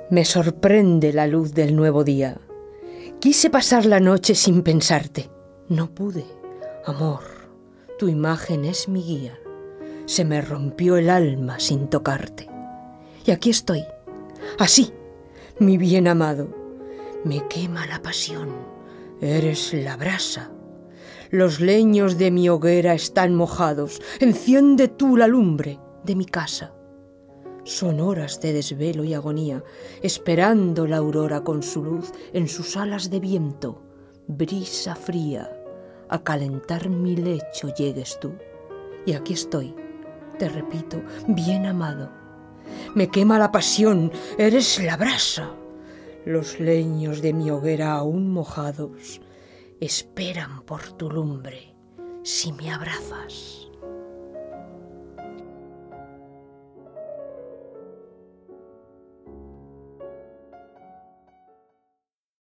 Me sorprende la luz del nuevo día. Quise pasar la noche sin pensarte. No pude. Amor, tu imagen es mi guía. Se me rompió el alma sin tocarte. Y aquí estoy, así, mi bien amado. Me quema la pasión, eres la brasa. Los leños de mi hoguera están mojados. Enciende tú la lumbre de mi casa. Son horas de desvelo y agonía, esperando la aurora con su luz en sus alas de viento, brisa fría, a calentar mi lecho llegues tú. Y aquí estoy, te repito, bien amado. Me quema la pasión, eres la brasa. Los leños de mi hoguera aún mojados esperan por tu lumbre si me abrazas.